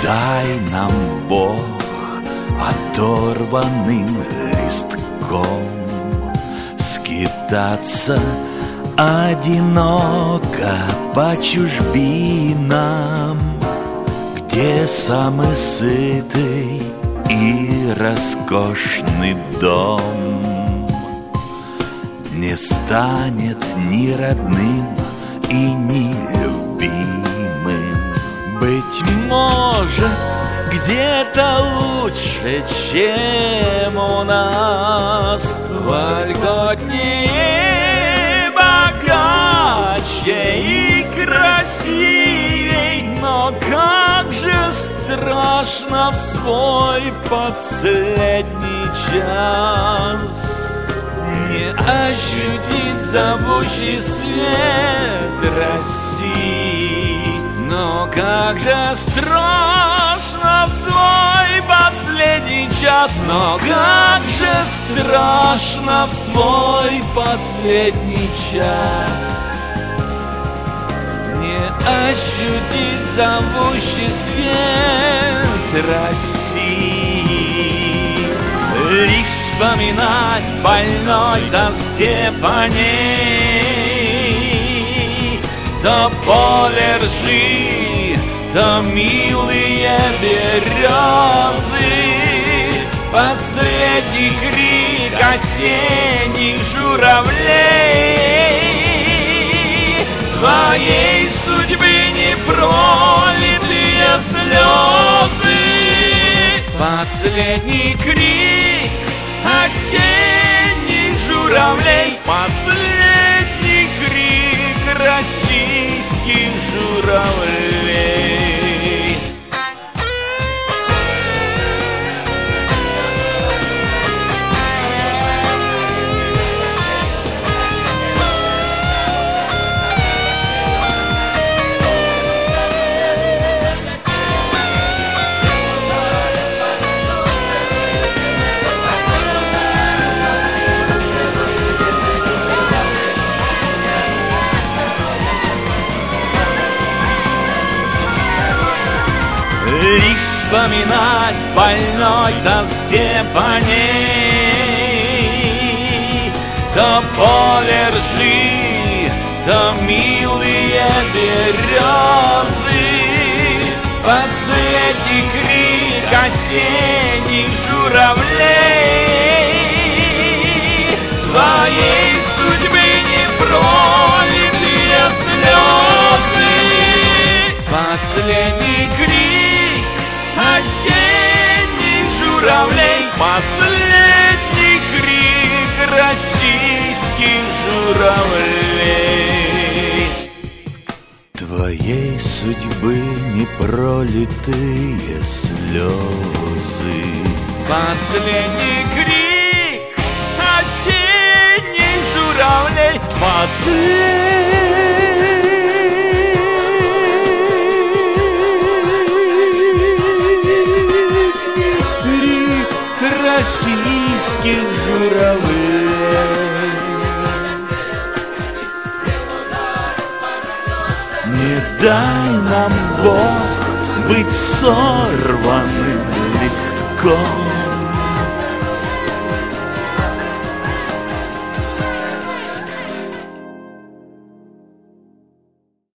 дай нам, Бог, оторванным листком скитаться одиноко по чужбинам, где самый сытый и роскошный дом не станет ни родным и ни любимым. Быть может, где-то лучше, чем у нас, вольготнее, богаче и красивей. Но как же страшно в свой последний час не ощутить зовущий свет России. Но как же страшно в свой последний час, но как же страшно в свой последний час не ощутить зовущий свет России. Лишь вспоминать больной тоске по ней то поле ржи, то милые березы, последний крик осенних журавлей, твоей судьбы не пролитые слезы, последний крик осенних журавлей, последний крик российских журавлей. Лишь вспоминать больной тоске по ней то поле ржи, то милые березы, последний крик осенних журавлей, твоей судьбы не пролитые слезы, последний крик осенних журавлей, последний крик российских журавлей. Твоей судьбы непролитые слезы, последний крик осенних журавлей, российских журавлей. Не дай нам, Бог, быть сорванным листком